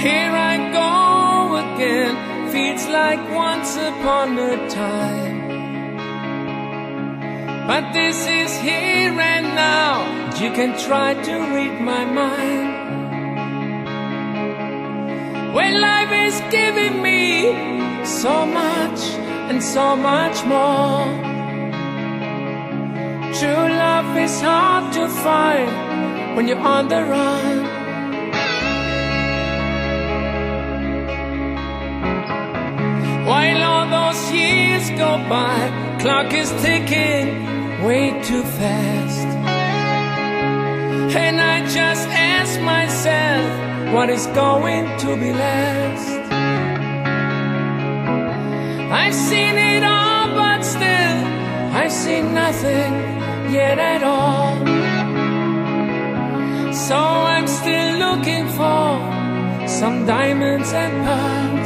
Here I go again, feels like once upon a time. But this is here and now, you can try to read my mind. When life is giving me so much and so much more, true love is hard to find when you're on the run. While all those years go by, clock is ticking way too fast. And I just ask myself, what is going to be last? I've seen it all, but still I've seen nothing yet at all. So I'm still looking for some diamonds and pearls.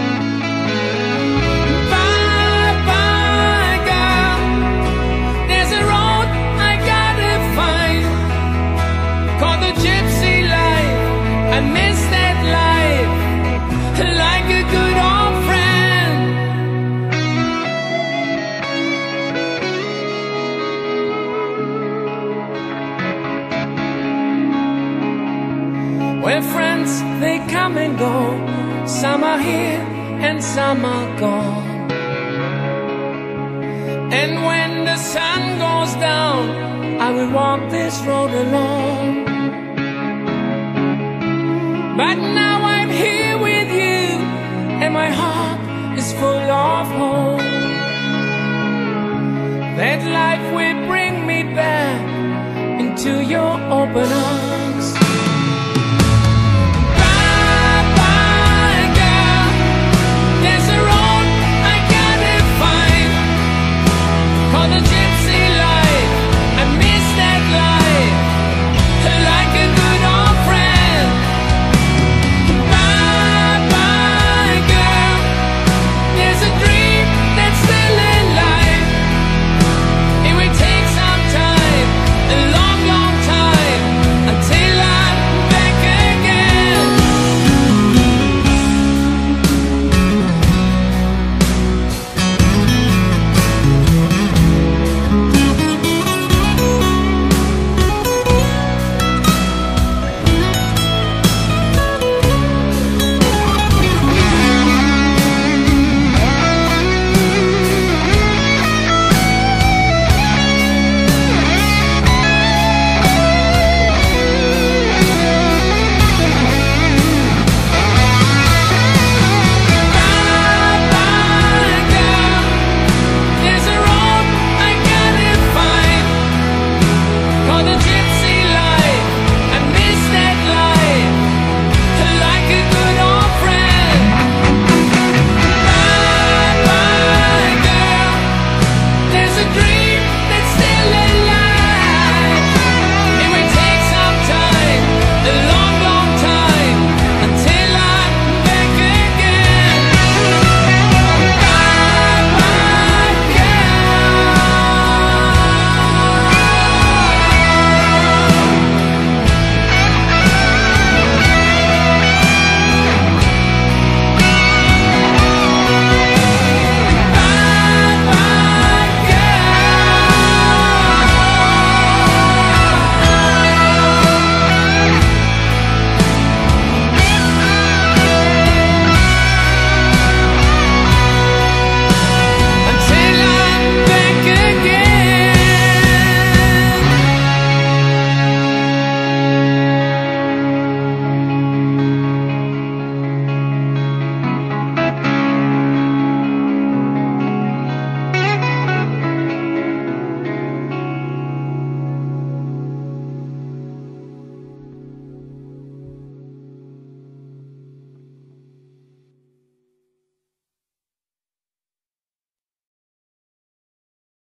Bye bye girl, there's a road I gotta find, called the gypsy life. I miss that life, like a good old friend. Well, friends, they come and go, some are here and some are gone. And when the sun goes down, I will walk this road alone. But now I'm here with you, and my heart is full of hope that life will bring me back into your open arms.